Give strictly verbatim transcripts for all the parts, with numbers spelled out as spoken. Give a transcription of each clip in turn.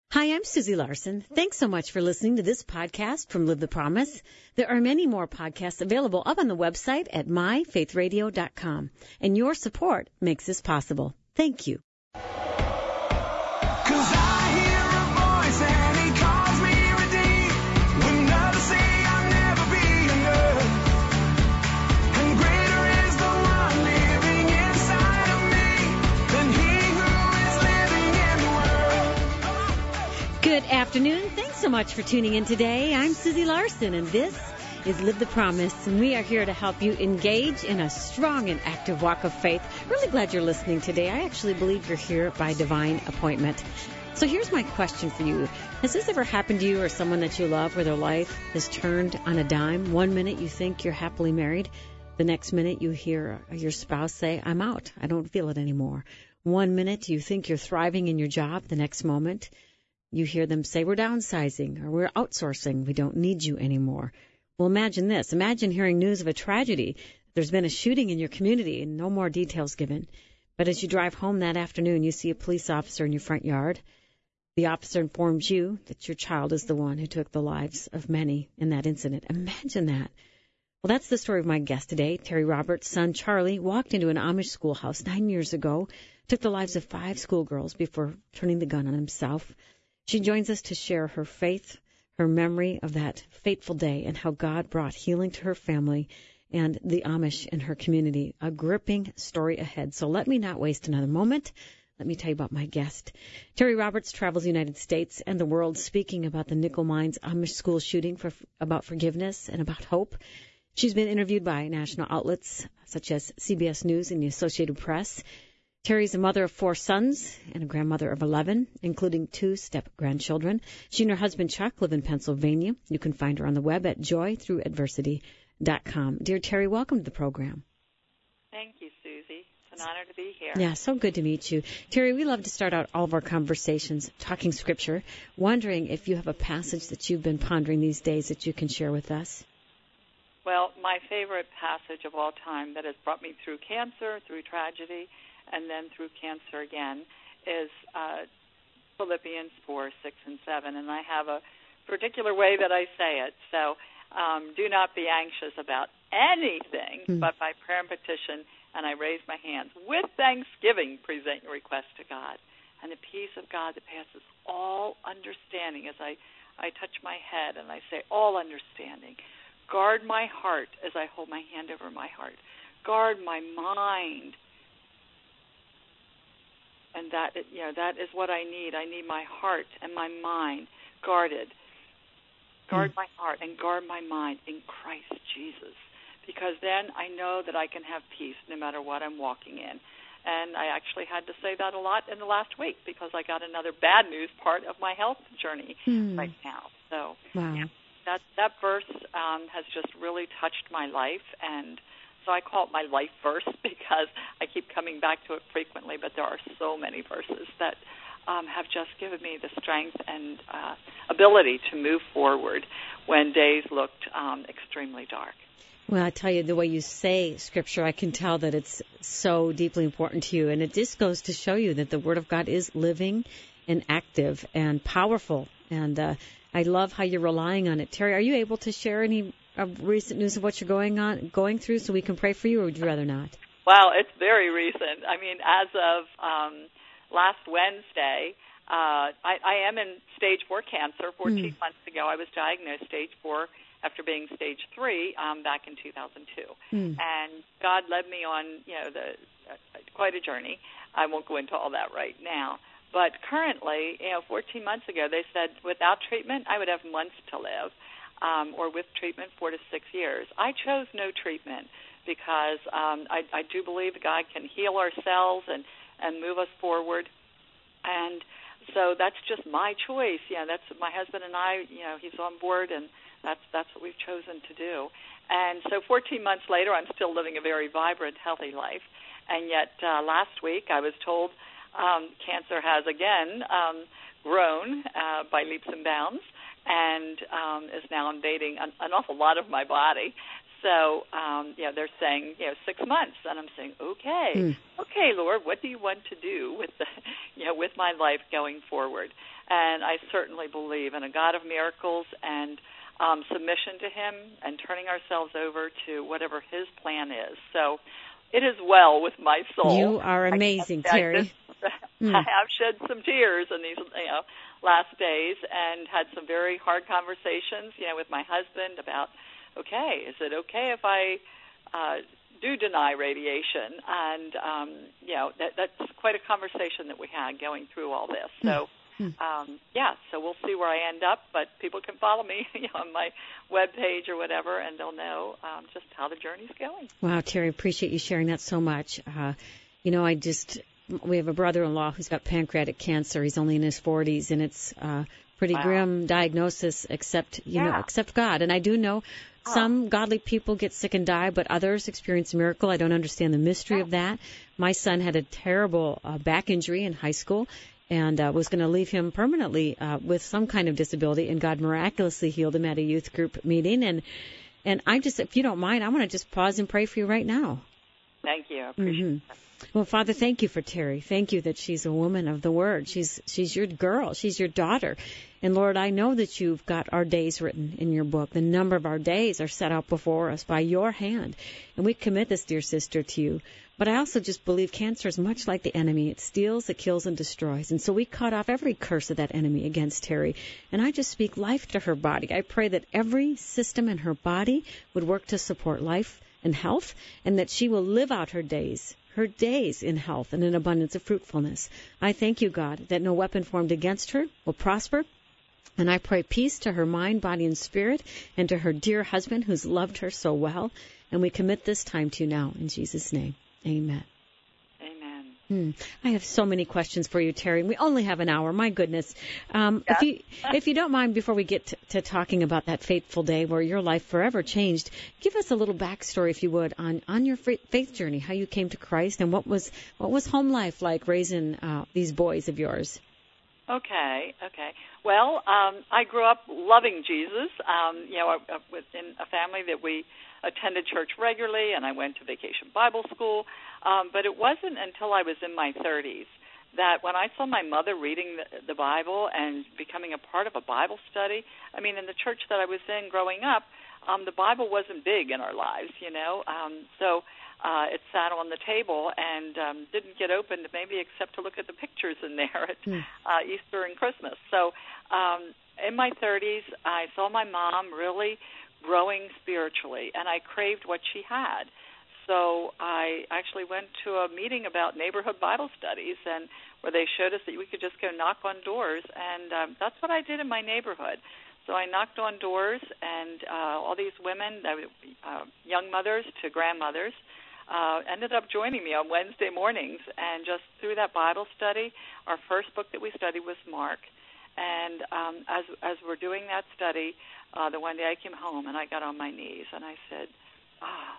Hi, I'm Susie Larson. Thanks so much for listening to this podcast from Live the Promise. There are many more podcasts available up on the website at my faith radio dot com, and your support makes this possible. Thank you. 'Cause I hear a voice and he calls me redeemed. When others say I'll never be enough, and greater is the one living inside of me than he who is living in the world. Good afternoon. Thanks so much for tuning in today. I'm Susie Larson, and this is Live the Promise, and we are here to help you engage in a strong and active walk of faith. Really glad you're listening today. I actually believe you're here by divine appointment. So here's my question for you. Has this ever happened to you or someone that you love where their life has turned on a dime? One minute you think you're happily married. The next minute you hear your spouse say, I'm out. I don't feel it anymore. One minute you think you're thriving in your job. The next moment you hear them say, we're downsizing or we're outsourcing. We don't need you anymore. Well, imagine this. Imagine hearing news of a tragedy. There's been a shooting in your community and no more details given. But as you drive home that afternoon, you see a police officer in your front yard. The officer informs you that your child is the one who took the lives of many in that incident. Imagine that. Well, that's the story of my guest today. Terry Roberts' son, Charlie, walked into an Amish schoolhouse nine years ago, took the lives of five schoolgirls before turning the gun on himself. She joins us to share her faith, her memory of that fateful day, and how God brought healing to her family and the Amish in her community. A gripping story ahead. So let me not waste another moment. Let me tell you about my guest. Terry Roberts travels the United States and the world speaking about the Nickel Mines Amish school shooting, for, about forgiveness and about hope. She's been interviewed by national outlets such as C B S News and the Associated Press. Terry's a mother of four sons and a grandmother of eleven, including two step-grandchildren. She and her husband, Chuck, live in Pennsylvania. You can find her on the web at joy through adversity dot com. Dear Terry, welcome to the program. Thank you, Susie. It's an honor to be here. Yeah, so good to meet you. Terry, we love to start out all of our conversations talking Scripture, wondering if you have a passage that you've been pondering these days that you can share with us. Well, my favorite passage of all time that has brought me through cancer, through tragedy, and then through cancer again, is uh, Philippians four, six, and seven. And I have a particular way that I say it. So um, do not be anxious about anything, mm. but by prayer and petition, and I raise my hands, with thanksgiving, present your request to God. And the peace of God that passes all understanding, as I, I touch my head and I say, all understanding. Guard my heart as I hold my hand over my heart. Guard my mind. And that, you know, that is what I need. I need my heart and my mind guarded. Guard mm. my heart and guard my mind in Christ Jesus. Because then I know that I can have peace no matter what I'm walking in. And I actually had to say that a lot in the last week because I got another bad news part of my health journey mm. right now. So wow. yeah, that, that verse um, has just really touched my life, and so I call it my life verse because I keep coming back to it frequently, but there are so many verses that um, have just given me the strength and uh, ability to move forward when days looked um, extremely dark. Well, I tell you, the way you say Scripture, I can tell that it's so deeply important to you, and it just goes to show you that the Word of God is living and active and powerful, and uh, I love how you're relying on it. Terry, are you able to share any of recent news of what you're going on, going through, so we can pray for you, or would you rather not? Well, it's very recent. I mean, as of um, last Wednesday, uh, I, I am in stage four cancer. fourteen mm. months ago, I was diagnosed stage four after being stage three um, back in two thousand two. Mm. And God led me on, you know, the uh, quite a journey. I won't go into all that right now. But currently, you know, fourteen months ago, they said without treatment, I would have months to live. Um, or with treatment, four to six years. I chose no treatment because um, I, I do believe God can heal our cells and, and move us forward. And so that's just my choice. You know, that's my husband and I, you know, he's on board, and that's that's what we've chosen to do. And so fourteen months later, I'm still living a very vibrant, healthy life. And yet uh, last week I was told um, cancer has again um, grown uh, by leaps and bounds, and um, is now invading an, an awful lot of my body. So, um, you know, they're saying, you know, six months, and I'm saying, okay, mm. okay, Lord, what do you want to do with the, you know, with my life going forward? And I certainly believe in a God of miracles and um, submission to him and turning ourselves over to whatever his plan is. So it is well with my soul. You are amazing, I, I, Terry. I, mm. I have shed some tears in these you know, last days and had some very hard conversations, you know, with my husband about, okay, is it okay if I uh, do deny radiation? And, um, you know, that, that's quite a conversation that we had going through all this. So, um, yeah, so we'll see where I end up, but people can follow me you know, on my webpage or whatever, and they'll know um, just how the journey's going. Wow, Terry, appreciate you sharing that so much. Uh, you know, I just, we have a brother-in-law who's got pancreatic cancer. He's only in his forties, and it's a pretty Wow. grim diagnosis, except, you Yeah. know, except God. And I do know Oh. some godly people get sick and die, but others experience a miracle. I don't understand the mystery Oh. of that. My son had a terrible uh, back injury in high school, and uh, was going to leave him permanently uh, with some kind of disability, and God miraculously healed him at a youth group meeting. And and I just, if you don't mind, I want to just pause and pray for you right now. Thank you. I appreciate Mm-hmm. that. Well, Father, thank you for Terry. Thank you that she's a woman of the Word. She's she's your girl. She's your daughter. And, Lord, I know that you've got our days written in your book. The number of our days are set out before us by your hand. And we commit this dear sister to you. But I also just believe cancer is much like the enemy. It steals, it kills, and destroys. And so we cut off every curse of that enemy against Terry. And I just speak life to her body. I pray that every system in her body would work to support life and health, and that she will live out her days, her days in health and in abundance of fruitfulness. I thank you, God, that no weapon formed against her will prosper. And I pray peace to her mind, body, and spirit, and to her dear husband who's loved her so well. And we commit this time to you now in Jesus' name. Amen. Amen. Hmm. I have so many questions for you, Terry. We only have an hour. My goodness. Um, Yeah. If you if you don't mind, before we get to, to talking about that fateful day where your life forever changed, give us a little backstory, if you would, on, on your faith journey, how you came to Christ, and what was what was home life like raising uh, these boys of yours. Okay, okay. Well, um, I grew up loving Jesus. Um, you know, I, I was in a family that we attended church regularly, and I went to vacation Bible school. Um, but it wasn't until I was in my thirties that when I saw my mother reading the, the Bible and becoming a part of a Bible study, I mean, in the church that I was in growing up, um, the Bible wasn't big in our lives, you know. Um, so uh, it sat on the table and um, didn't get opened maybe except to look at the pictures in there at Hmm. uh, Easter and Christmas. So um, in my thirties, I saw my mom really growing spiritually, and I craved what she had. So I actually went to a meeting about neighborhood Bible studies, and where they showed us that we could just go knock on doors, and um, that's what I did in my neighborhood. So I knocked on doors, and uh, all these women, uh, young mothers to grandmothers, uh, ended up joining me on Wednesday mornings, and just through that Bible study, our first book that we studied was Mark. And um, as as we're doing that study, uh, the one day I came home and I got on my knees and I said, ah,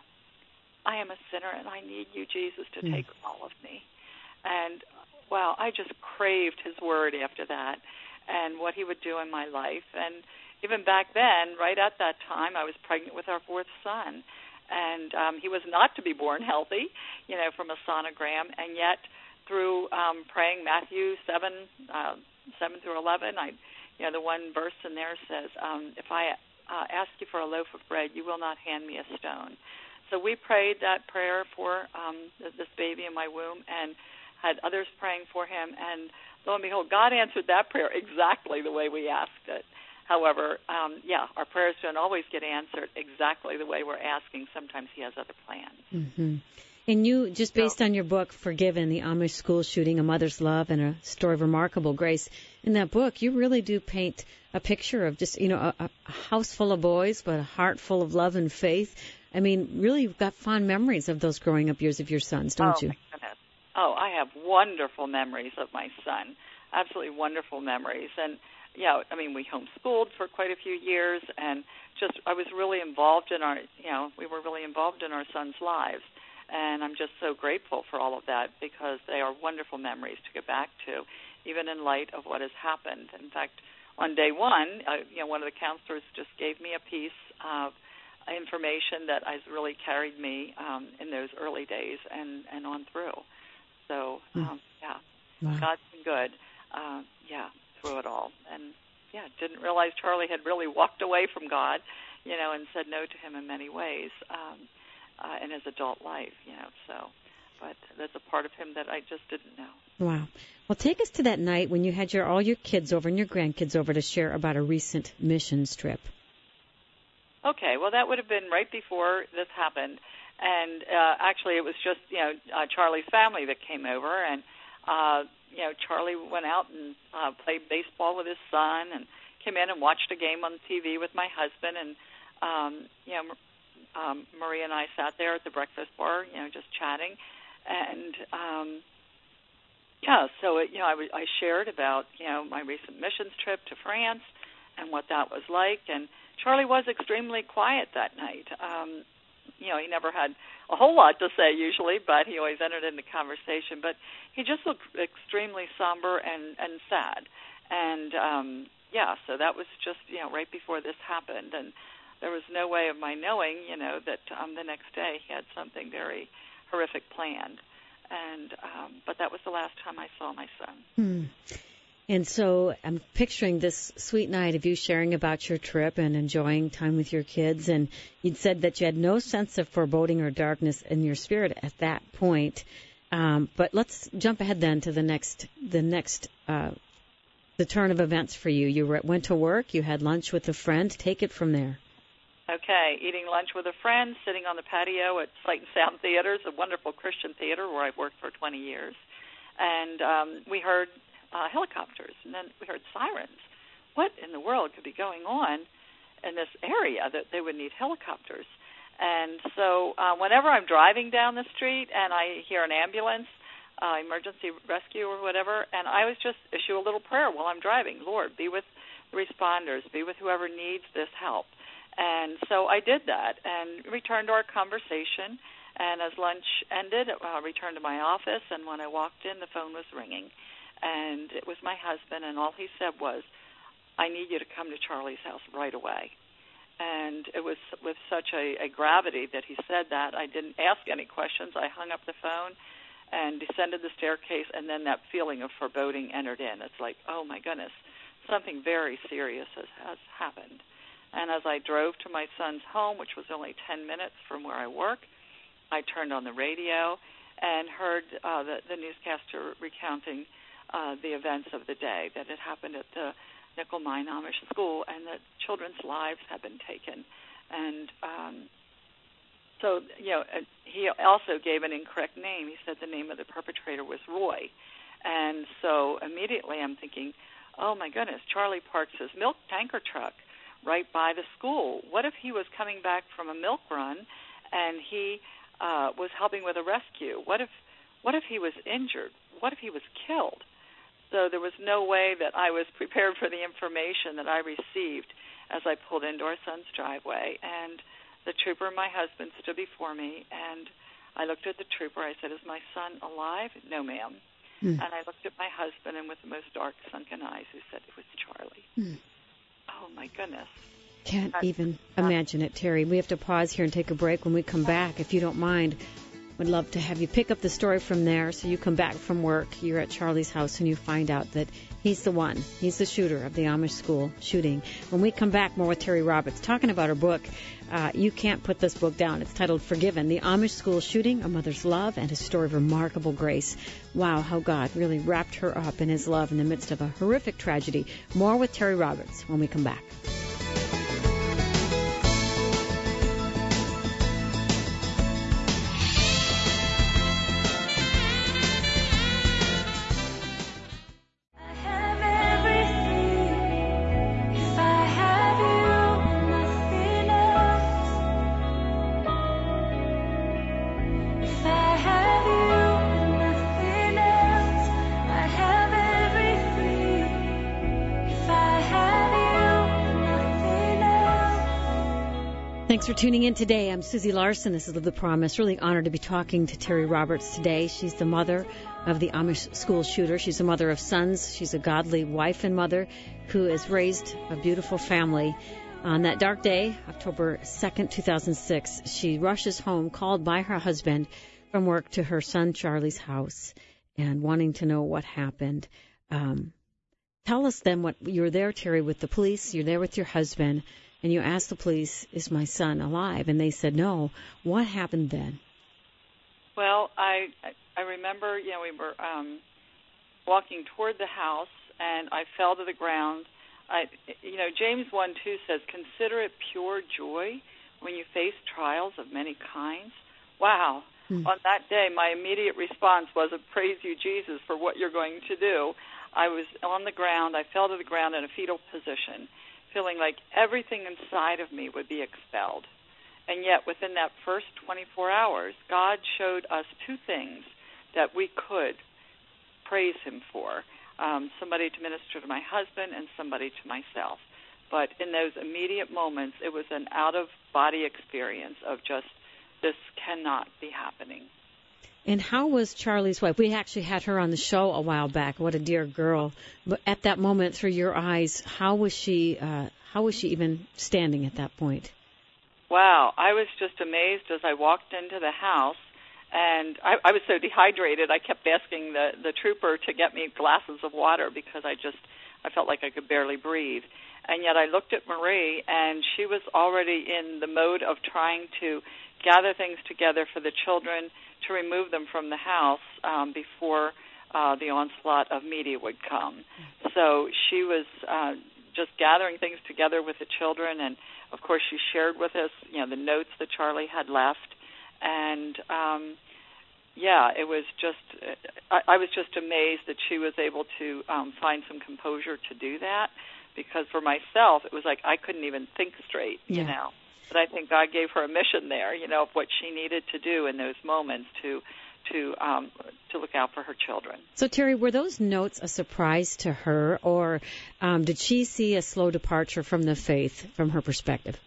I am a sinner and I need you, Jesus, to Mm. take all of me. And, wow, I just craved his word after that and what he would do in my life. And even back then, right at that time, I was pregnant with our fourth son. And um, he was not to be born healthy, you know, from a sonogram. And yet, through um, praying Matthew seven, uh, seven through eleven, I, you know, the one verse in there says, um, if I uh, ask you for a loaf of bread, you will not hand me a stone. So we prayed that prayer for um, this baby in my womb and had others praying for him. And lo and behold, God answered that prayer exactly the way we asked it. However, um, yeah, our prayers don't always get answered exactly the way we're asking. Sometimes he has other plans. Mm-hmm. And you, just based So, on your book, Forgiven, the Amish school shooting, A Mother's Love, and a Story of Remarkable Grace, in that book, you really do paint a picture of just, you know, a, a house full of boys, but a heart full of love and faith. I mean, really, you've got fond memories of those growing up years of your sons, don't oh, you? my goodness. Oh, I have wonderful memories of my son, absolutely wonderful memories. And, yeah, I mean, we homeschooled for quite a few years, and just I was really involved in our, you know, we were really involved in our sons' lives. And I'm just so grateful for all of that because they are wonderful memories to get back to, even in light of what has happened. In fact, on day one, uh, you know, one of the counselors just gave me a piece of information that has really carried me um, in those early days and, and on through. So, um, yeah, Wow. God's been good. Uh, yeah, through it all. And, yeah, didn't realize Charlie had really walked away from God, you know, and said no to him in many ways um, uh, in his adult life, you know, so. But there's a part of him that I just didn't know. Wow. Well, take us to that night when you had your all your kids over and your grandkids over to share about a recent missions trip. Okay, well, that would have been right before this happened. And uh, actually, it was just, you know, uh, Charlie's family that came over. And, uh, you know, Charlie went out and uh, played baseball with his son and came in and watched a game on T V with my husband. And, um, you know, um, Maria and I sat there at the breakfast bar, you know, just chatting. And, um, yeah, so, it, you know, I, w- I shared about, you know, my recent missions trip to France and what that was like. And Charlie was extremely quiet that night. Um, you know, he never had a whole lot to say usually, but he always entered into conversation. But he just looked extremely somber and, and sad. And, um, yeah, so that was just, you know, right before this happened. And there was no way of my knowing, you know, that um, the next day he had something very horrific planned. And um, but that was the last time I saw my son. Hmm. And so I'm picturing this sweet night of you sharing about your trip and enjoying time with your kids. And you'd said that you had no sense of foreboding or darkness in your spirit at that point. Um, but let's jump ahead then to the next, the next, uh, the turn of events for you. You were, went to work. You had lunch with a friend. Take it from there. Okay, eating lunch with a friend, sitting on the patio at Sight and Sound Theaters, a wonderful Christian theater where I've worked for twenty years. And um, we heard uh, helicopters, and then we heard sirens. What in the world could be going on in this area that they would need helicopters? And so uh, whenever I'm driving down the street and I hear an ambulance, uh, emergency rescue or whatever, and I always just issue a little prayer while I'm driving. Lord, be with the responders, be with whoever needs this help. And so I did that and returned to our conversation. And as lunch ended, I returned to my office, and when I walked in, the phone was ringing. And it was my husband, and all he said was, I need you to come to Charlie's house right away. And it was with such a, a gravity that he said that. I didn't ask any questions. I hung up the phone and descended the staircase, and then that feeling of foreboding entered in. It's like, oh, my goodness, something very serious has, has happened. And as I drove to my son's home, which was only ten minutes from where I work, I turned on the radio and heard uh, the, the newscaster recounting uh, the events of the day, that it happened at the Nickel Mine Amish School and that children's lives had been taken. And um, so, you know, he also gave an incorrect name. He said the name of the perpetrator was Roy. And so immediately I'm thinking, oh, my goodness, Charlie parks his milk tanker truck right by the school. What if he was coming back from a milk run and he uh, was helping with a rescue? What if what if he was injured? What if he was killed? So there was no way that I was prepared for the information that I received as I pulled into our son's driveway. And the trooper and my husband stood before me, and I looked at the trooper. I said, is my son alive? No, ma'am. Mm. And I looked at my husband, and with the most dark, sunken eyes, he said, it was Charlie. Mm. Oh, my goodness. Can't even imagine it, Terry. We have to pause here and take a break. When we come back, if you don't mind, would love to have you pick up the story from there. So you come back from work, you're at Charlie's house, and you find out that he's the one. He's the shooter of the Amish school shooting. When we come back, more with Terry Roberts, talking about her book. Uh, you can't put this book down. It's titled Forgiven, The Amish School Shooting, A Mother's Love, and a Story of Remarkable Grace. Wow, how God really wrapped her up in his love in the midst of a horrific tragedy. More with Terry Roberts when we come back. Thanks for tuning in today. I'm Susie Larson. This is Live the Promise. Really honored to be talking to Terry Roberts today. She's the mother of the Amish school shooter. She's a mother of sons. She's a godly wife and mother who has raised a beautiful family. On that dark day, October second, two thousand six, she rushes home, called by her husband from work, to her son Charlie's house and wanting to know what happened. Um, Tell us then what you're there, Terry, with the police. You're there with your husband, and you asked the police, "Is my son alive?" And they said no. What happened then? Well, I I remember, you know, we were um, walking toward the house, and I fell to the ground. I, you know, James one two says, "Consider it pure joy when you face trials of many kinds." Wow. Hmm. On that day, my immediate response was, "Praise you, Jesus, for what you're going to do." I was on the ground. I fell to the ground in a fetal position, feeling like everything inside of me would be expelled. And yet, within that first twenty-four hours, God showed us two things that we could praise him for. Um, somebody to minister to my husband and somebody to myself. But in those immediate moments, it was an out-of-body experience of just, this cannot be happening. And how was Charlie's wife? We actually had her on the show a while back. What a dear girl. But at that moment, through your eyes, how was she, uh, how was she even standing at that point? Wow, I was just amazed as I walked into the house, and I, I was so dehydrated, I kept asking the, the trooper to get me glasses of water because I just, I felt like I could barely breathe. And yet I looked at Marie, and she was already in the mode of trying to gather things together for the children to remove them from the house um, before uh, the onslaught of media would come. So she was uh, just gathering things together with the children, and of course she shared with us, you know, the notes that Charlie had left, and um, yeah, it was just, I, I was just amazed that she was able to um, find some composure to do that, because for myself, it was like I couldn't even think straight, yeah. you know. But I think God gave her a mission there, you know, of what she needed to do in those moments to to um, to look out for her children. So, Terry, were those notes a surprise to her, or um, did she see a slow departure from the faith from her perspective?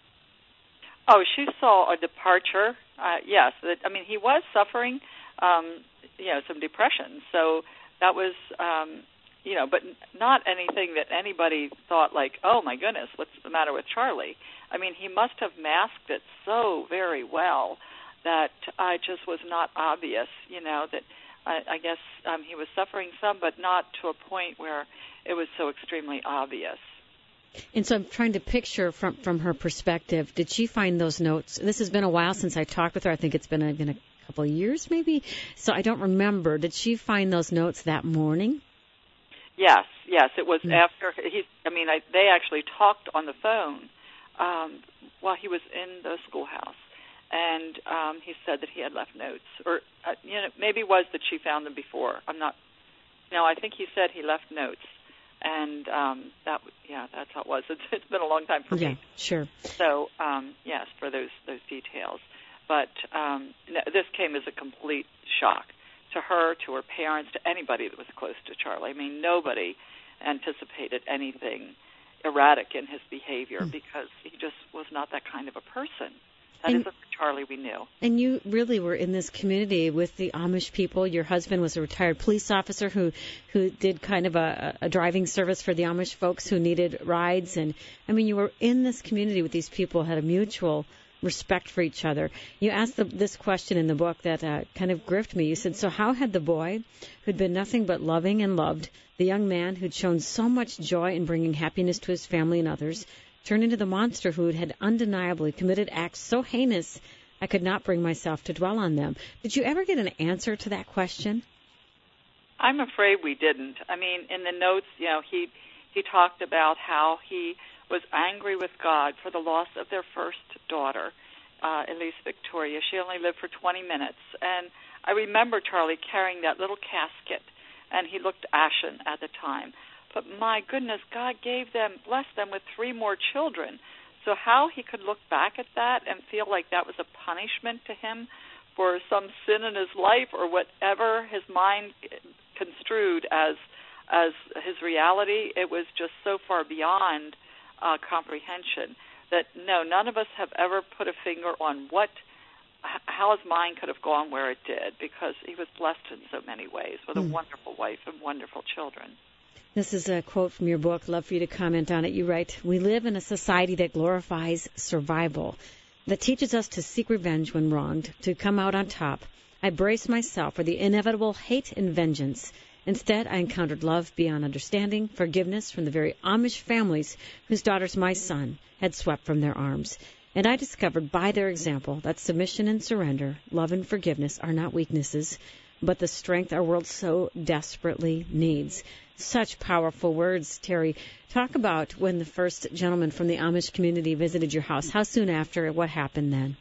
Oh, she saw a departure, uh, yes. I mean, he was suffering, um, you know, some depression. So that was, um, you know, but not anything that anybody thought like, oh, my goodness, what's the matter with Charlie? I mean, he must have masked it so very well that uh, it just was not obvious, you know, that I, I guess um, he was suffering some, but not to a point where it was so extremely obvious. And so I'm trying to picture from from her perspective, did she find those notes? This has been a while since I talked with her. I think it's been a, been a couple of years maybe. So I don't remember. Did she find those notes that morning? Yes, yes. It was mm. after he, I mean, I, they actually talked on the phone um, while he was in the schoolhouse. And um, he said that he had left notes. Or, uh, you know, maybe it was that she found them before. I'm not, no, I think he said he left notes. And um, that, yeah, that's how it was. It's, it's been a long time for yeah, me. Yeah, sure. So, um, yes, for those those details. But um, this came as a complete shock to her, to her parents, to anybody that was close to Charlie. I mean, nobody anticipated anything erratic in his behavior mm. because he just was not that kind of a person. That and, isn't the Charlie we knew. And you really were in this community with the Amish people. Your husband was a retired police officer who, who did kind of a, a driving service for the Amish folks who needed rides. And, I mean, you were in this community with these people, had a mutual respect for each other. You asked the, this question in the book that uh, kind of gripped me. You said, so how had the boy who'd been nothing but loving and loved, the young man who'd shown so much joy in bringing happiness to his family and others, turned into the monster who had undeniably committed acts so heinous I could not bring myself to dwell on them? Did you ever get an answer to that question? I'm afraid we didn't. I mean, in the notes, you know, he he talked about how he was angry with God for the loss of their first daughter, uh, Elise Victoria. She only lived for twenty minutes. And I remember Charlie carrying that little casket, and he looked ashen at the time. But my goodness, God gave them, blessed them with three more children. So how he could look back at that and feel like that was a punishment to him for some sin in his life or whatever his mind construed as as his reality, it was just so far beyond uh, comprehension that, no, none of us have ever put a finger on what, how his mind could have gone where it did, because he was blessed in so many ways with mm. a wonderful wife and wonderful children. This is a quote from your book. Love for you to comment on it. You write, we live in a society that glorifies survival, that teaches us to seek revenge when wronged, to come out on top. I brace myself for the inevitable hate and vengeance Instead, I encountered love beyond understanding, forgiveness from the very Amish families whose daughters my son had swept from their arms. And I discovered by their example that submission and surrender, love and forgiveness are not weaknesses, but the strength our world so desperately needs. Such powerful words, Terry. Talk about when the first gentleman from the Amish community visited your house. How soon after? What happened then?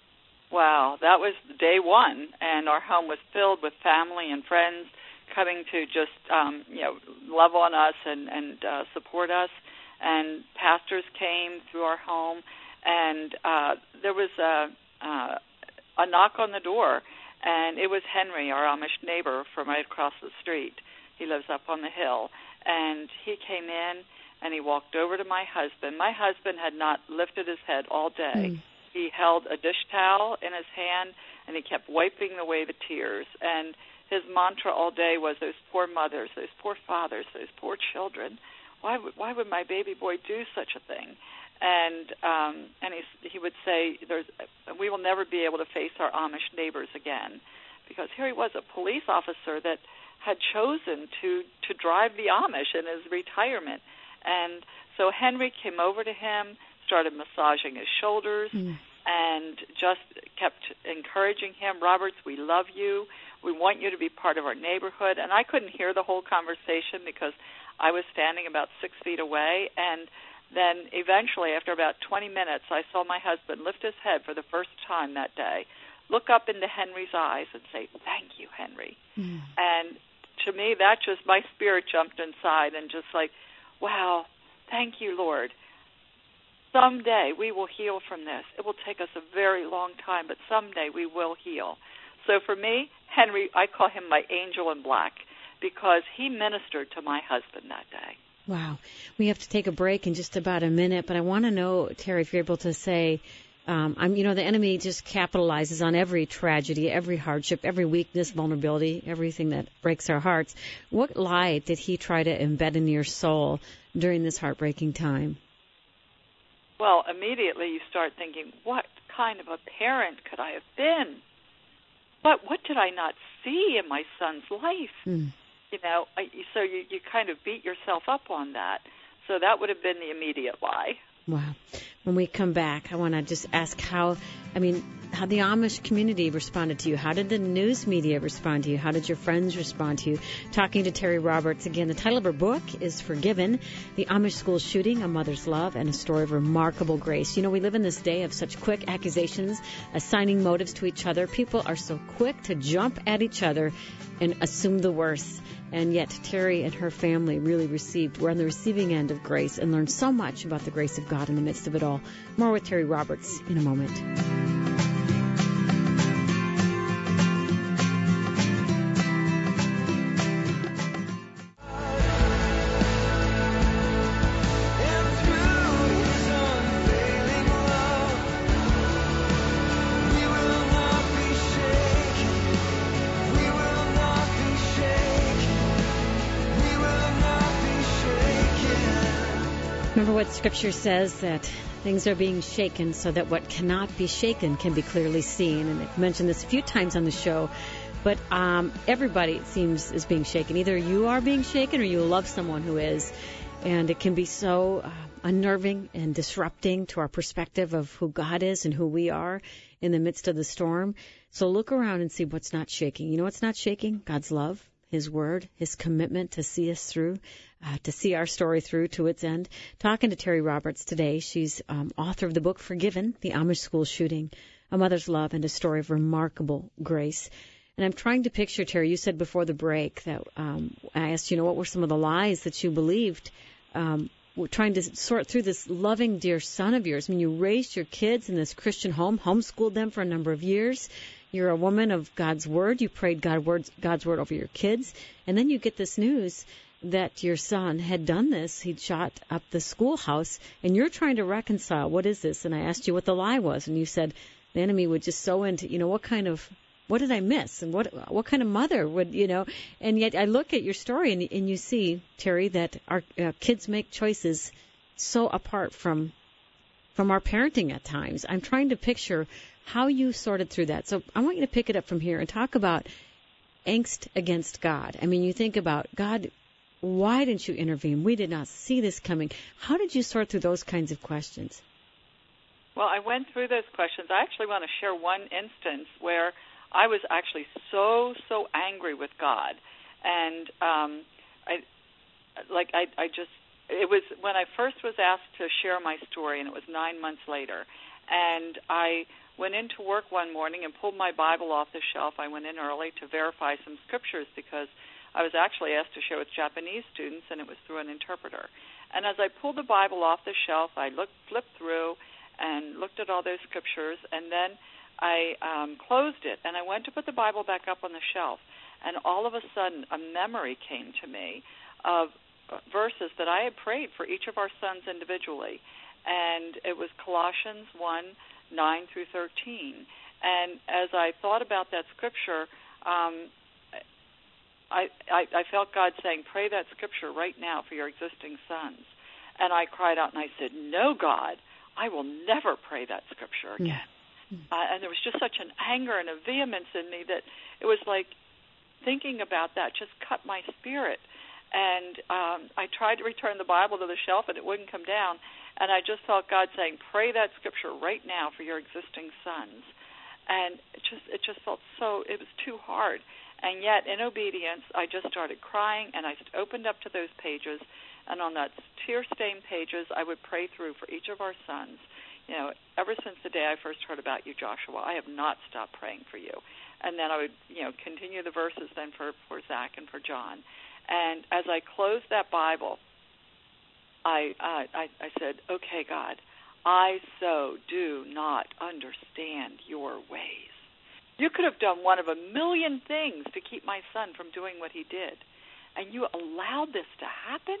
Wow, that was day one, and our home was filled with family and friends coming to just, um, you know, love on us and, and uh, support us. And pastors came through our home, and uh, there was a, uh, a knock on the door, and it was Henry, our Amish neighbor from right across the street. He lives up on the hill. And he came in, and he walked over to my husband. My husband had not lifted his head all day. Mm. He held a dish towel in his hand, and he kept wiping away the tears. And his mantra all day was, those poor mothers, those poor fathers, those poor children. Why would, why would my baby boy do such a thing? And um, and he, he would say, "There's, we will never be able to face our Amish neighbors again." Because here he was, a police officer that had chosen to, to drive the Amish in his retirement. And so Henry came over to him, started massaging his shoulders, mm. and just kept encouraging him, "Roberts, we love you. We want you to be part of our neighborhood." And I couldn't hear the whole conversation because I was standing about six feet away. And then eventually, after about twenty minutes, I saw my husband lift his head for the first time that day, look up into Henry's eyes and say, "Thank you, Henry." Mm. And to me, that just, my spirit jumped inside and just like, wow, thank you, Lord. Someday we will heal from this. It will take us a very long time, but someday we will heal. So for me, Henry, I call him my angel in black because he ministered to my husband that day. Wow. We have to take a break in just about a minute, but I want to know, Terry, if you're able to say, um, I'm, you know, the enemy just capitalizes on every tragedy, every hardship, every weakness, vulnerability, everything that breaks our hearts. What lie did he try to embed in your soul during this heartbreaking time? Well, immediately you start thinking, what kind of a parent could I have been? What, what did I not see in my son's life? Mm. You know, I, so you, you kind of beat yourself up on that. So that would have been the immediate lie. Wow. When we come back, I want to just ask how, I mean, how the Amish community responded to you. How did the news media respond to you? How did your friends respond to you? Talking to Terry Roberts. Again, the title of her book is Forgiven, The Amish School Shooting, A Mother's Love, and a Story of Remarkable Grace. You know, we live in this day of such quick accusations, assigning motives to each other. People are so quick to jump at each other and assume the worst. And yet Terry and her family really received, were on the receiving end of grace and learned so much about the grace of God in the midst of it all. More with Terry Roberts in a moment. Remember what Scripture says, that things are being shaken so that what cannot be shaken can be clearly seen. And I've mentioned this a few times on the show, but um, everybody, it seems, is being shaken. Either you are being shaken or you love someone who is. And it can be so uh, unnerving and disrupting to our perspective of who God is and who we are in the midst of the storm. So look around and see what's not shaking. You know what's not shaking? God's love, His word, His commitment to see us through. Uh, to see our story through to its end. Talking to Terry Roberts today. She's um, author of the book Forgiven, The Amish School Shooting, A Mother's Love, and a Story of Remarkable Grace. And I'm trying to picture, Terry, you said before the break that um, I asked, you know, what were some of the lies that you believed? Um, we're trying to sort through this loving, dear son of yours. I mean, you raised your kids in this Christian home, homeschooled them for a number of years. You're a woman of God's Word. You prayed God word, God's Word over your kids. And then you get this news that your son had done this. He'd shot up the schoolhouse, and you're trying to reconcile, what is this? And I asked you what the lie was, and you said the enemy would just sow into, you know, what kind of, what did I miss? And what what kind of mother would, you know? And yet I look at your story, and, and you see, Terry, that our uh, kids make choices so apart from from our parenting at times. I'm trying to picture how you sorted through that. So I want you to pick it up from here and talk about angst against God. I mean, you think about, God, why didn't you intervene? We did not see this coming. How did you sort through those kinds of questions? Well, I went through those questions. I actually want to share one instance where I was actually so, so angry with God. And um, I, like, I, I just, it was when I first was asked to share my story, and it was nine months later. And I went into work one morning and pulled my Bible off the shelf. I went in early to verify some scriptures because I was actually asked to share with Japanese students, and it was through an interpreter. And as I pulled the Bible off the shelf, I looked, flipped through and looked at all those scriptures, and then I um, closed it, and I went to put the Bible back up on the shelf. And all of a sudden, a memory came to me of verses that I had prayed for each of our sons individually. And it was Colossians one, nine through thirteen. And as I thought about that scripture, um, I, I, I felt God saying, pray that scripture right now for your existing sons. And I cried out and I said, no, God, I will never pray that scripture again. Mm. Uh, and there was just such an anger and a vehemence in me that it was like thinking about that just cut my spirit. And um, I tried to return the Bible to the shelf, and it wouldn't come down. And I just felt God saying, pray that scripture right now for your existing sons. And it just it just felt so, it was too hard. And yet, in obedience, I just started crying, and I opened up to those pages. And on that tear-stained pages, I would pray through for each of our sons. You know, ever since the day I first heard about you, Joshua, I have not stopped praying for you. And then I would, you know, continue the verses then for, for Zach and for John. And as I closed that Bible, I, uh, I I said, okay, God, I so do not understand your ways. You could have done one of a million things to keep my son from doing what he did, and you allowed this to happen?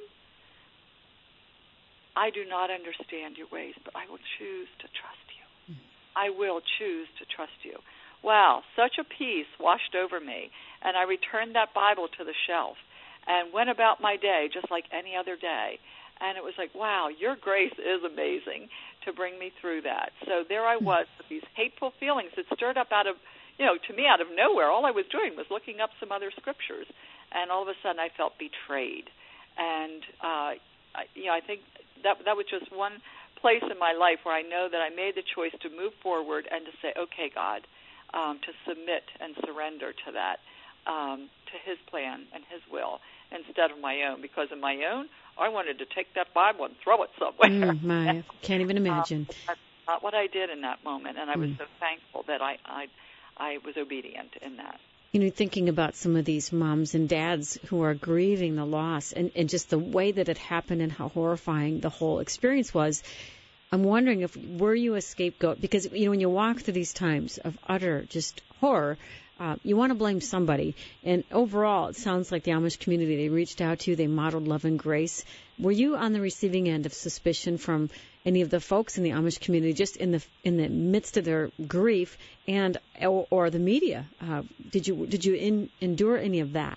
I do not understand your ways, but I will choose to trust you. I will choose to trust you. Wow, such a peace washed over me, and I returned that Bible to the shelf and went about my day just like any other day. And it was like, wow, your grace is amazing to bring me through that. So there I was with these hateful feelings that stirred up out of, you know, to me out of nowhere. All I was doing was looking up some other scriptures. And all of a sudden I felt betrayed. And, uh, I, you know, I think that that was just one place in my life where I know that I made the choice to move forward and to say, okay, God, um, to submit and surrender to that, um, to his plan and his will, instead of my own, because of my own, I wanted to take that Bible and throw it somewhere. Mm, my, can't even imagine. Um, that's not what I did in that moment, and I was mm. so thankful that I, I, I was obedient in that. You know, thinking about some of these moms and dads who are grieving the loss and, and just the way that it happened and how horrifying the whole experience was, I'm wondering if, were you a scapegoat? Because, you know, when you walk through these times of utter just horror, Uh, you want to blame somebody. And overall, it sounds like the Amish community, they reached out to you, they modeled love and grace. Were you on the receiving end of suspicion from any of the folks in the Amish community, just in the in the midst of their grief, and or, or the media? Uh, did you did you in, endure any of that?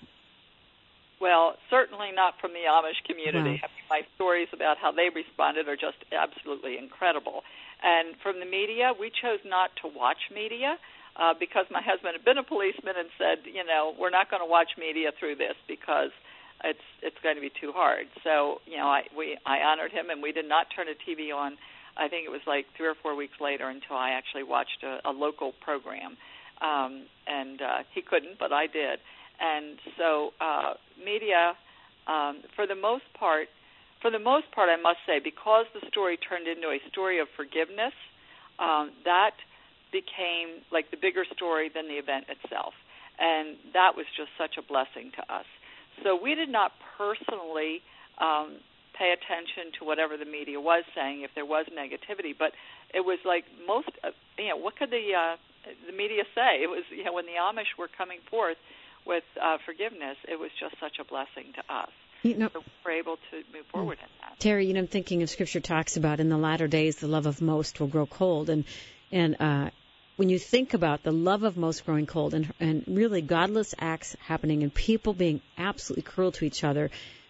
Well, certainly not from the Amish community. Wow. I mean, my stories about how they responded are just absolutely incredible. And from the media, we chose not to watch media. Uh, because my husband had been a policeman and said, you know, we're not going to watch media through this because it's it's going to be too hard. So, you know, I we I honored him, and we did not turn a T V on. I think it was like three or four weeks later until I actually watched a, a local program, um, and uh, he couldn't, but I did. And so, uh, media, um, for the most part, for the most part, I must say, because the story turned into a story of forgiveness, um, that became like the bigger story than the event itself. And that was just such a blessing to us. So we did not personally um, pay attention to whatever the media was saying, if there was negativity, but it was like most, uh, you know, what could the uh, the media say? It was, you know, when the Amish were coming forth with uh, forgiveness, it was just such a blessing to us. You know, so we were able to move forward in that. Terry, you know, I'm thinking of Scripture talks about in the latter days the love of most will grow cold, and And uh, when you think about the love of most growing cold and, and really godless acts happening and people being absolutely cruel to each other,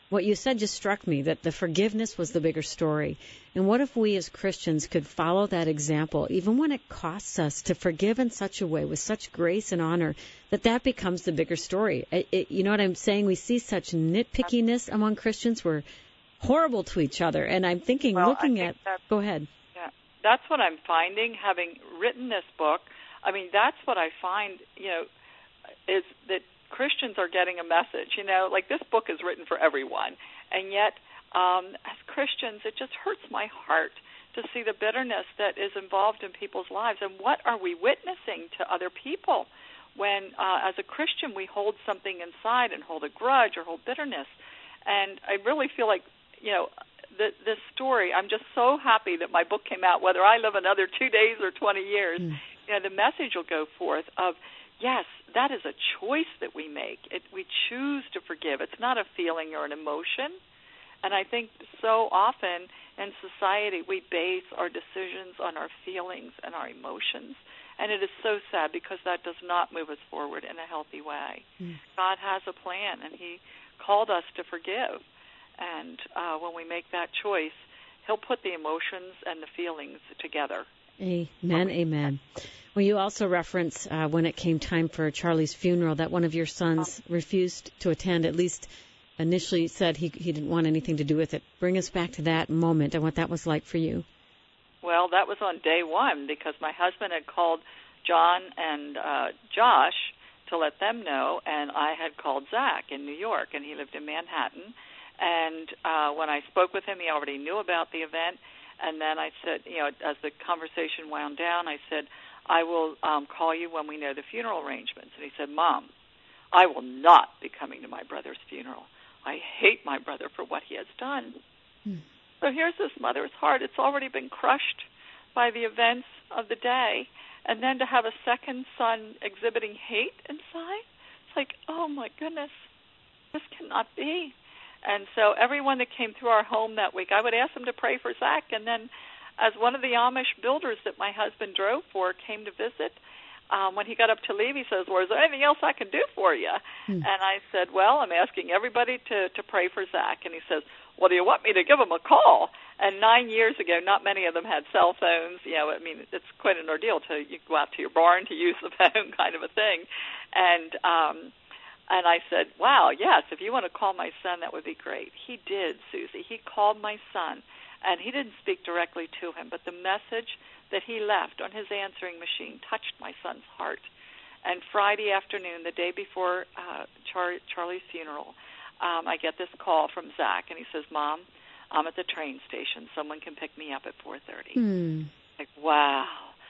what you said just struck me, that the forgiveness was the bigger story. And what if we as Christians could follow that example, even when it costs us, to forgive in such a way, with such grace and honor, that that becomes the bigger story? It, it, you know what I'm saying? We see such nitpickiness among Christians. We're horrible to each other. And I'm thinking, well, looking at... Go ahead. Yeah, that's what I'm finding, having written this book. I mean, that's what I find, you know, is that Christians are getting a message, you know, like this book is written for everyone. And yet, um, as Christians, it just hurts my heart to see the bitterness that is involved in people's lives. And what are we witnessing to other people when, uh, as a Christian, we hold something inside and hold a grudge or hold bitterness? And I really feel like, you know, th- this story, I'm just so happy that my book came out, whether I live another two days or twenty years, mm. you know, the message will go forth of, yes, that is a choice that we make. It, we choose to forgive. It's not a feeling or an emotion. And I think so often in society we base our decisions on our feelings and our emotions. And it is so sad because that does not move us forward in a healthy way. Mm. God has a plan, and he called us to forgive. And uh, when we make that choice, he'll put the emotions and the feelings together. Amen, amen. Well, you also reference uh, when it came time for Charlie's funeral that one of your sons refused to attend, at least initially said he he didn't want anything to do with it. Bring us back to that moment and what that was like for you. Well, that was on day one because my husband had called John and uh, Josh to let them know, and I had called Zach in New York, and he lived in Manhattan. And uh, when I spoke with him, he already knew about the event. And then I said, you know, as the conversation wound down, I said, I will um, call you when we know the funeral arrangements. And he said, Mom, I will not be coming to my brother's funeral. I hate my brother for what he has done. Hmm. So here's this mother's heart. It's already been crushed by the events of the day. And then to have a second son exhibiting hate inside, it's like, oh, my goodness, this cannot be. And so everyone that came through our home that week, I would ask them to pray for Zach. And then as one of the Amish builders that my husband drove for came to visit, um, when he got up to leave, he says, well, is there anything else I can do for you? Hmm. And I said, well, I'm asking everybody to, to pray for Zach. And he says, well, do you want me to give him a call? And nine years ago, not many of them had cell phones. You know, I mean, it's quite an ordeal to you go out to your barn to use the phone kind of a thing. And um, and I said, wow, yes, if you want to call my son, that would be great. He did, Susie. He called my son, and he didn't speak directly to him, but the message that he left on his answering machine touched my son's heart. And Friday afternoon, the day before uh, Char- Charlie's funeral, um, I get this call from Zach, and he says, Mom, I'm at the train station. Someone can pick me up at four thirty. Hmm. Like, wow.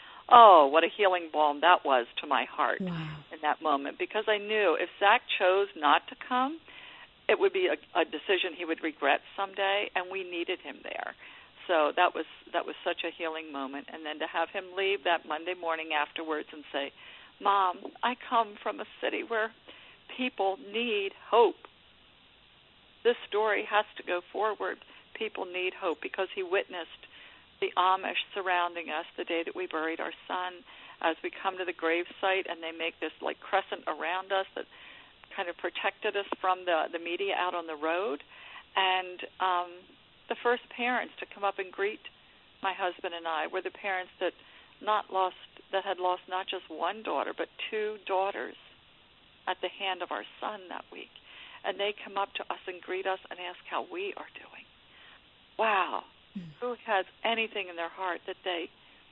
Oh, what a healing balm that was to my heart wow. in that moment, because I knew if Zach chose not to come, it would be a, a decision he would regret someday, and we needed him there. So that was that was such a healing moment. And then to have him leave that Monday morning afterwards and say, Mom, I come from a city where people need hope. This story has to go forward. People need hope, because he witnessed the Amish surrounding us the day that we buried our son, as we come to the grave site, and they make this like crescent around us that kind of protected us from the, the media out on the road. And um, the first parents to come up and greet my husband and I were the parents that not lost that had lost not just one daughter, but two daughters at the hand of our son that week. And they come up to us and greet us and ask how we are doing. Wow. Mm. Who has anything in their heart that they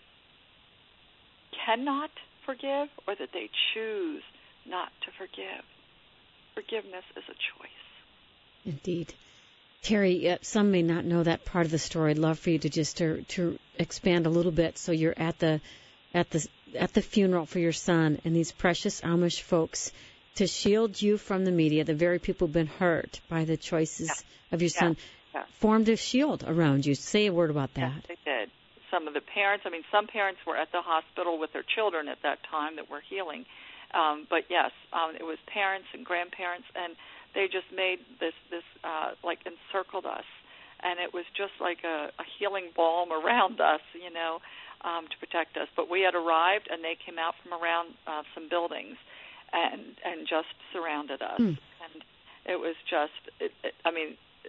cannot forgive or that they choose not to forgive? Forgiveness is a choice. Indeed. Terry, uh, some may not know that part of the story. I'd love for you to just to, to expand a little bit. So you're at the at the at the funeral for your son, and these precious Amish folks, to shield you from the media, the very people who've been hurt by the choices yeah. of your son, yeah. Yeah. formed a shield around you. Say a word about that. Yes, they did. Some of the parents, I mean, some parents were at the hospital with their children at that time that were healing. Um, but, yes, um, it was parents and grandparents, and they just made this, this uh, like, encircled us. And it was just like a, a healing balm around us, you know, um, to protect us. But we had arrived, and they came out from around uh, some buildings and and just surrounded us. Mm. And it was just, it, it, I mean,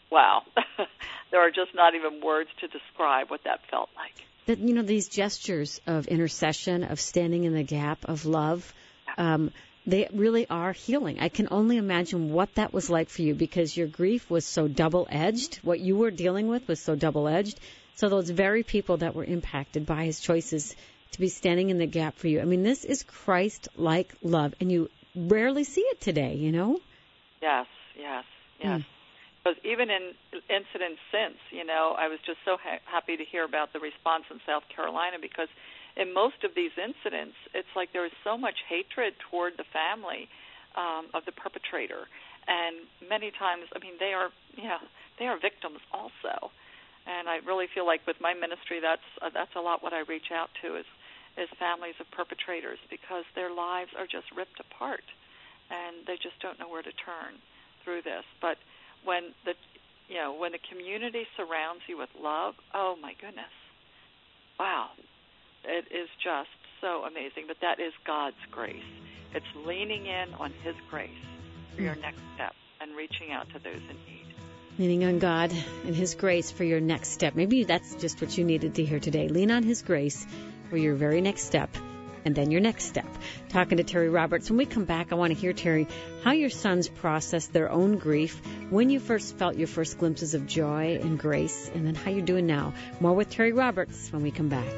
wow, there are just not even words to describe what that felt like. That, you know, these gestures of intercession, of standing in the gap, of love, um, they really are healing. I can only imagine what that was like for you, because your grief was so double-edged. What you were dealing with was so double-edged. So those very people that were impacted by his choices to be standing in the gap for you. I mean, this is Christ-like love, and you rarely see it today, you know? Yes, yes, yes. Mm. Because even in incidents since, you know, I was just so ha- happy to hear about the response in South Carolina, because in most of these incidents, it's like there is so much hatred toward the family um, of the perpetrator. And many times, I mean, they are, you know, they are victims also. And I really feel like with my ministry, that's uh, that's a lot what I reach out to is, is families of perpetrators, because their lives are just ripped apart, and they just don't know where to turn through this. But when the, you know, when the community surrounds you with love, oh my goodness, wow, it is just so amazing. But that is God's grace. It's leaning in on His grace for your next step and reaching out to those in need. Leaning on God and His grace for your next step. Maybe that's just what you needed to hear today. Lean on His grace for your very next step, and then your next step. Talking to Terry Roberts. When we come back, I want to hear, Terry, how your sons processed their own grief, when you first felt your first glimpses of joy and grace, and then how you're doing now. More with Terry Roberts when we come back.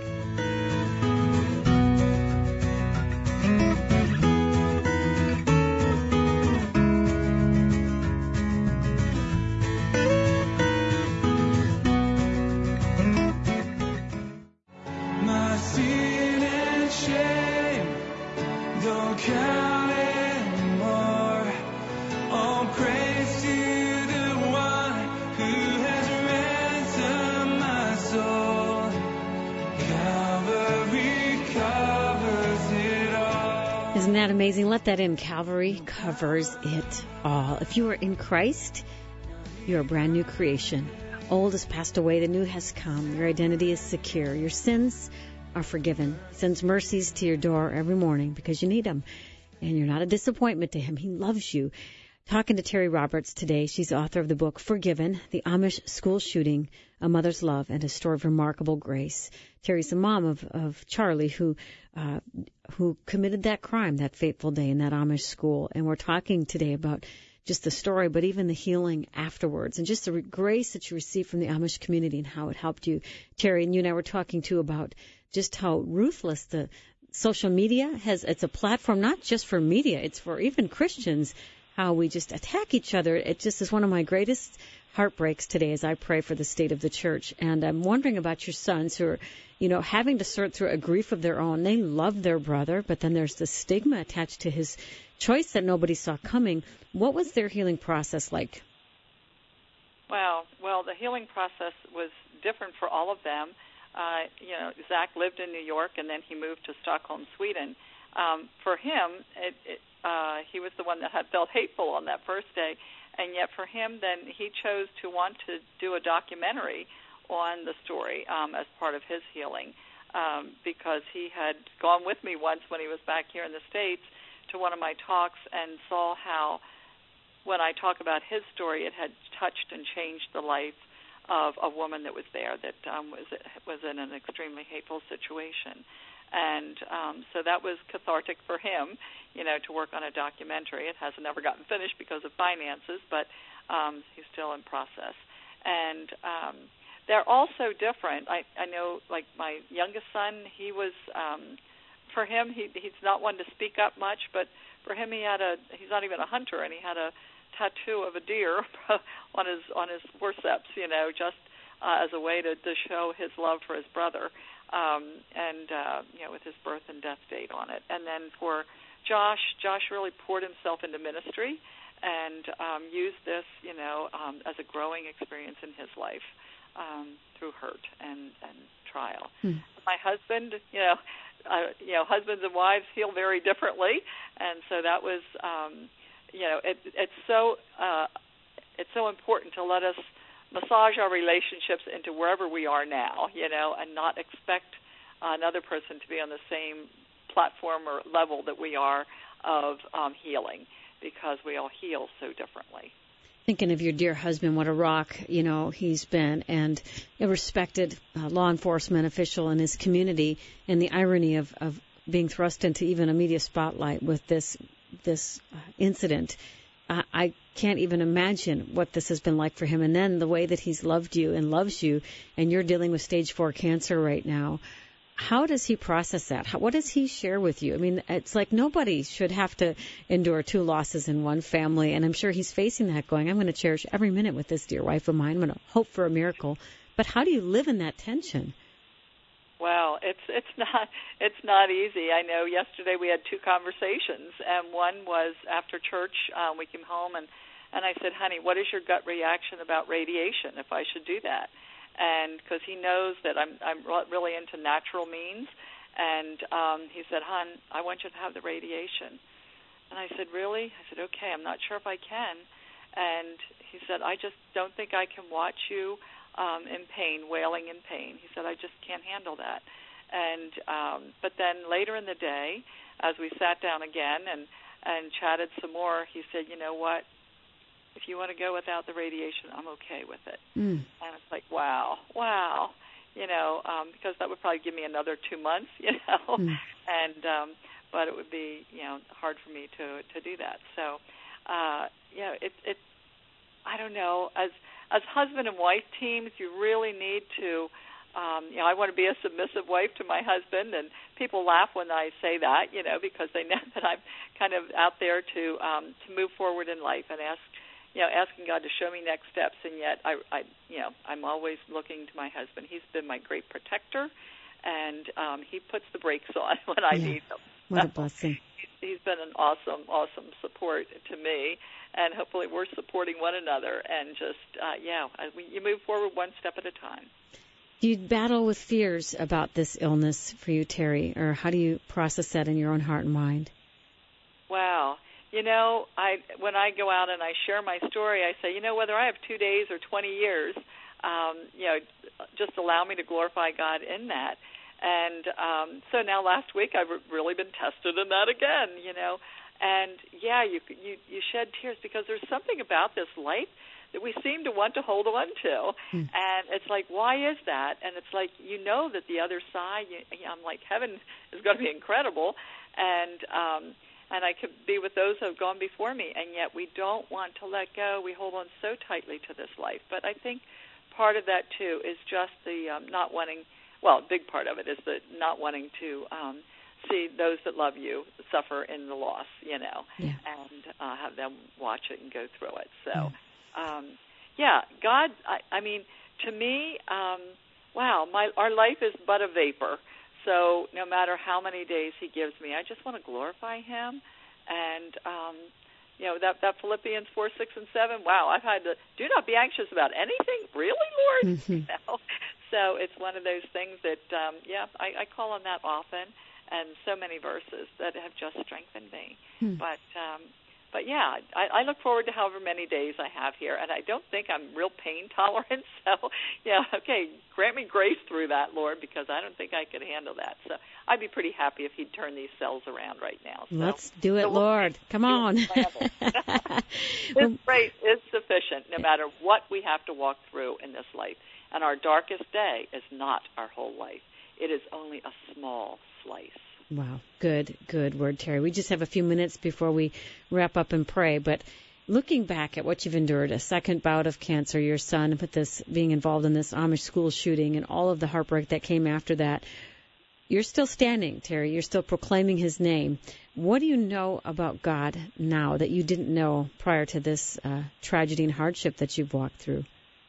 Isn't that amazing? Let that in. Calvary covers it all. If you are in Christ, you're a brand new creation. Old has passed away, the new has come. Your identity is secure. Your sins are forgiven. He sends mercies to your door every morning because you need them. And you're not a disappointment to Him. He loves you. Talking to Terry Roberts today. She's author of the book Forgiven, The Amish School Shooting, A Mother's Love, and a Story of Remarkable Grace. Terry's the mom of, of Charlie, who uh, who committed that crime that fateful day in that Amish school. And we're talking today about just the story, but even the healing afterwards, and just the re- grace that you received from the Amish community and how it helped you. Terry, and you and I were talking, too, about just how ruthless the social media has. It's a platform not just for media, it's for even Christians, how we just attack each other. It just is one of my greatest heartbreaks today as I pray for the state of the church. And I'm wondering about your sons who are, you know, having to sort through a grief of their own. They love their brother, but then there's the stigma attached to his choice that nobody saw coming. What was their healing process like? Well, well, the healing process was different for all of them. Uh, you know, Zach lived in New York, and then he moved to Stockholm, Sweden. Um, for him, it, it, uh, he was the one that had felt hateful on that first day, and yet for him, then he chose to want to do a documentary on the story um, as part of his healing, um, because he had gone with me once when he was back here in the States to one of my talks and saw how, when I talk about his story, it had touched and changed the life of a woman that was there that um, was was in an extremely hateful situation. And um, so that was cathartic for him, you know, to work on a documentary. It hasn't ever gotten finished because of finances, but um, he's still in process. And um, they're also different. I, I know, like, my youngest son, he was, um, for him, he, he's not one to speak up much, but for him, he had a, he's not even a hunter, and he had a tattoo of a deer on his on his forceps, you know, just uh, as a way to, to show his love for his brother. Um, and, uh, you know, with his birth and death date on it. And then for Josh, Josh really poured himself into ministry and um, used this, you know, um, as a growing experience in his life um, through hurt and, and trial. Hmm. My husband, you know, uh, you know, husbands and wives heal very differently, and so that was, um, you know, it, it's so uh, it's so important to let us massage our relationships into wherever we are now, you know, and not expect another person to be on the same platform or level that we are of um, healing, because we all heal so differently. Thinking of your dear husband, what a rock, you know, he's been, and a respected uh, law enforcement official in his community, and the irony of, of being thrust into even a media spotlight with this this uh, incident. Uh, I can't even imagine what this has been like for him. And then the way that he's loved you and loves you, and you're dealing with stage four cancer right now. How does he process that? How, what does he share with you? I mean, it's like nobody should have to endure two losses in one family, and I'm sure he's facing that going, I'm going to cherish every minute with this dear wife of mine. I'm going to hope for a miracle. But how do you live in that tension? Well, it's it's not it's not easy. I know yesterday we had two conversations, and one was after church. Um, we came home, and, and I said, honey, what is your gut reaction about radiation, if I should do that? And because he knows that I'm I'm really into natural means, and um, he said, "Hon, I want you to have the radiation." And I said, "Really?" I said, "Okay, I'm not sure if I can." And he said, "I just don't think I can watch you um, in pain, wailing in pain." He said, "I just can't handle that." And um, but then later in the day, as we sat down again and and chatted some more, he said, "You know what? If you want to go without the radiation, I'm okay with it." Mm. And it's like, wow, wow, you know, um, because that would probably give me another two months, you know, mm. and um, but it would be, you know, hard for me to to do that. So, uh, you know, it it I don't know, as as husband and wife teams, you really need to. Um, you know, I want to be a submissive wife to my husband, and people laugh when I say that, you know, because they know that I'm kind of out there to um, to move forward in life and ask. You know, asking God to show me next steps, and yet I, I, you know, I'm always looking to my husband. He's been my great protector, and um, he puts the brakes on when I yeah. need them. What a blessing! He's, he's been an awesome, awesome support to me, and hopefully we're supporting one another. And just, uh, yeah, we, you move forward one step at a time. Do you battle with fears about this illness for you, Terry, or how do you process that in your own heart and mind? Wow. You know, I when I go out and I share my story, I say, you know, whether I have two days or twenty years, um, you know, just allow me to glorify God in that. And um, so now last week I've really been tested in that again, you know. And, yeah, you, you, you shed tears because there's something about this life that we seem to want to hold on to. Mm. And it's like, why is that? And it's like, you know that the other side, you, you know, I'm like, heaven is going to be incredible. And um And I could be with those who have gone before me, and yet we don't want to let go. We hold on so tightly to this life. But I think part of that, too, is just the um, not wanting, well, a big part of it is the not wanting to um, see those that love you suffer in the loss, you know, yeah. and uh, have them watch it and go through it. So, yeah, um, yeah God, I, I mean, to me, um, wow, my our life is but a vapor. So no matter how many days he gives me, I just want to glorify him. And, um, you know, that, that Philippians four, six, and seven, wow, I've had to, do not be anxious about anything. Really, Lord? Mm-hmm. You know? So it's one of those things that, um, yeah, I, I call on that often, and so many verses that have just strengthened me. Mm. But, um, but yeah, I, I look forward to however many days I have here, and I don't think I'm real pain tolerant. So, yeah, okay, grant me grace through that, Lord, because I don't think I could handle that. So I'd be pretty happy if he'd turn these cells around right now. So, Let's do it, so we'll Lord. Come on. His grace is sufficient no matter what we have to walk through in this life. And our darkest day is not our whole life. It is only a small slice. Wow. Good, good word, Terry. We just have a few minutes before we wrap up and pray. But looking back at what you've endured, a second bout of cancer, your son with this being involved in this Amish school shooting and all of the heartbreak that came after that, you're still standing, Terry. You're still proclaiming his name. What do you know about God now that you didn't know prior to this uh, tragedy and hardship that you've walked through?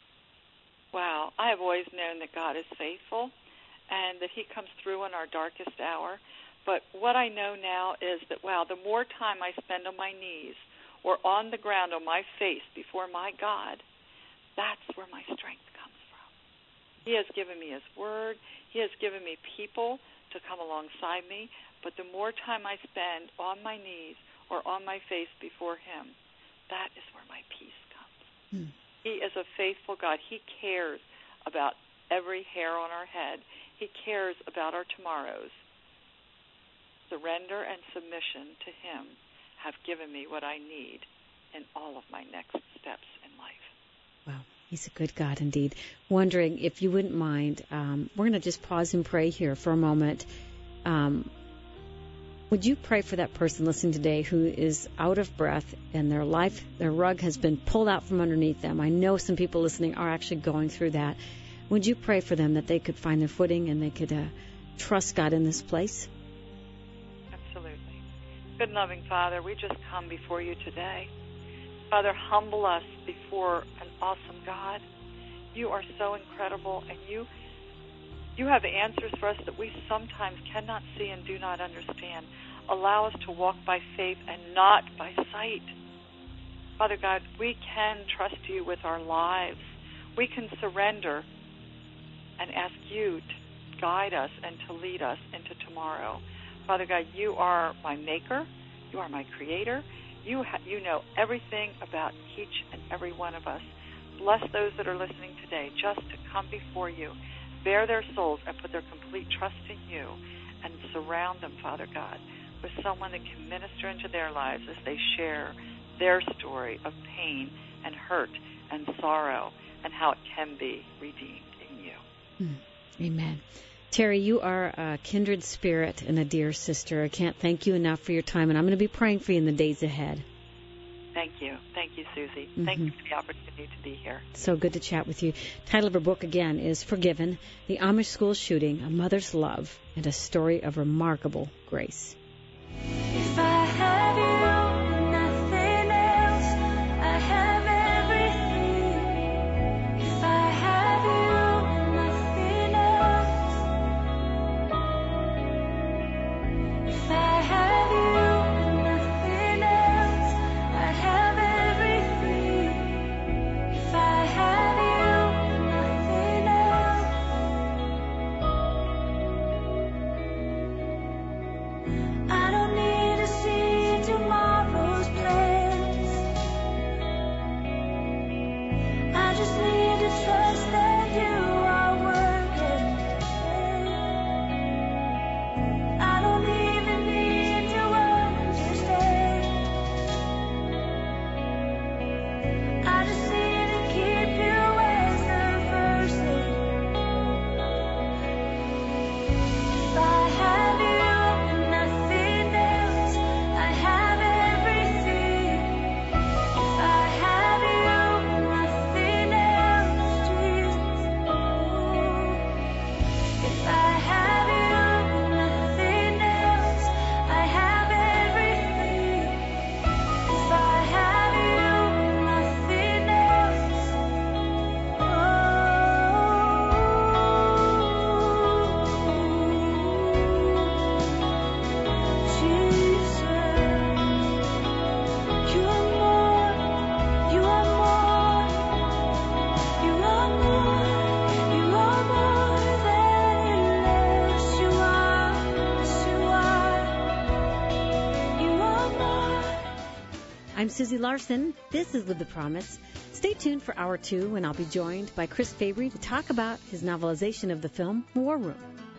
Wow. I have always known that God is faithful and that he comes through in our darkest hour. But what I know now is that, wow, the more time I spend on my knees or on the ground on my face before my God, that's where my strength comes from. He has given me his word. He has given me people to come alongside me. But the more time I spend on my knees or on my face before him, that is where my peace comes. Hmm. He is a faithful God. He cares about every hair on our head. He cares about our tomorrows. Surrender and submission to him have given me what I need in all of my next steps in He's a good God indeed. Wondering if you wouldn't mind, um, we're going to just pause and pray here for a moment. Um, would you pray for that person listening today who is out of breath and their life, their rug has been pulled out from underneath them? I know some people listening are actually going through that. Would you pray for them that they could find their footing and they could uh, trust God in this place? Absolutely. Good and loving Father, we just come before you today. Father, humble us before an awesome God. You are so incredible, and you you have answers for us that we sometimes cannot see and do not understand. Allow us to walk by faith and not by sight. Father God, we can trust you with our lives. We can surrender and ask you to guide us and to lead us into tomorrow. Father God, you are my maker. You are my creator. You ha- you know everything about each and every one of us. Bless those that are listening today just to come before you, bare their souls, and put their complete trust in you, and surround them, Father God, with someone that can minister into their lives as they share their story of pain and hurt and sorrow and how it can be redeemed in you. Mm. Amen. Terry, you are a kindred spirit and a dear sister. I can't thank you enough for your time, and I'm going to be praying for you in the days ahead. Thank you. Thank you, Susie. Mm-hmm. Thank you for the opportunity to be here. So good to chat with you. Title of her book, again, is Forgiven, The Amish School Shooting, A Mother's Love, and a Story of Remarkable Grace. If I have you, nothing else, I have everything. If I have you, nothing else. If I have you, nothing else, I have everything. If I have you, nothing else. I don't need to see tomorrow's plans. I just need to trust that you are working. I don't even need to understand. I just need to keep you as the first thing. If I have you, nothing else, I have everything. If I have you, nothing else, Jesus. If I have you, nothing else, I have everything. If I have you, nothing else. Oh, Jesus, you are more, you are more, you are more, you are more than enough. You are, yes, you are, you are more. I'm Susie Larson. This is Live the Promise. Stay tuned for hour two, when I'll be joined by Chris Fabry to talk about his novelization of the film War Room.